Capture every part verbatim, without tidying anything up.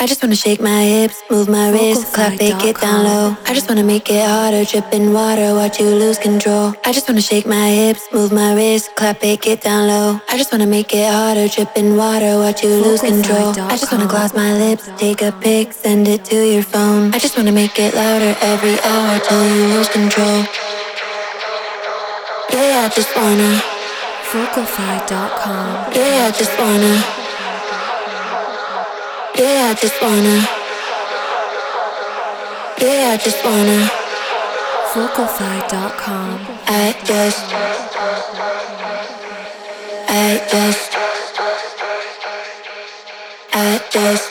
I just wanna shake my hips, move my wrist, clap it, get down low. I just wanna make it harder, dripping water, watch you lose control. I just wanna shake my hips, move my wrist, clap it, get down low. I just wanna make it harder, dripping water, watch you lose control. I just wanna gloss my lips, take a pic, send it to your phone. I just wanna make it louder every hour till you lose control. Yeah, I just wanna Vocalfy dot com. Yeah, I just wanna Yeah, I just wanna Yeah, I just wanna Vocalfy dot com. I just I just I just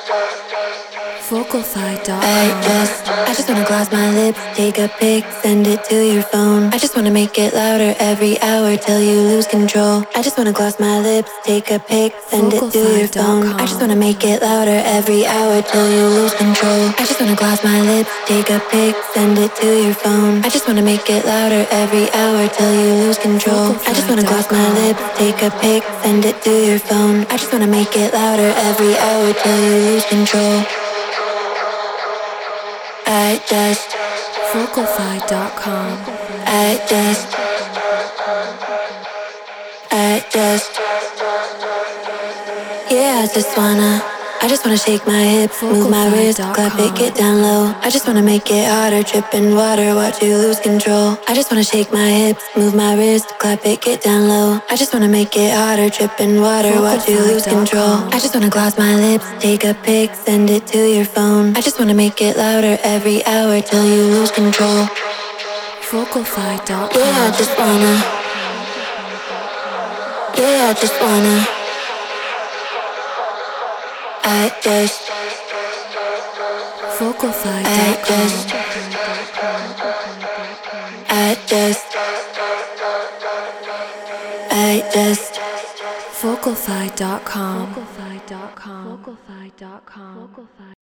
Vocalfy dot I com. just I just wanna gloss my lips, take a pic, send it to your phone. I just wanna make it louder every hour till you lose control. I just wanna gloss my lips, take a pic, send it to your phone. I just wanna make it louder every hour till you lose control. I just wanna gloss my lips, take a pic, send it to your phone. I just wanna make it louder every hour till you lose control. I just wanna gloss my lips, take a pic, send it to your phone. I just wanna make it louder every hour till you lose control. I just Vocalfy dot com. I just I just Yeah, I just wanna I just wanna shake my hips, move my wrist, clap it, get down low. I just wanna make it harder, dripping water, watch you lose control. I just wanna shake my hips, move my wrist, clap it, get down low. I just wanna make it harder, dripping water, watch you lose control. I just wanna gloss my lips, take a pic, send it to your phone. I just wanna make it louder every hour till you lose control. Vocalfy dot com. Yeah, I just wanna Yeah, I just wanna I just Vocalfy I dot com. just I just I just Vocalfy dot com. Vocalfy dot com. Vocalfy dot com.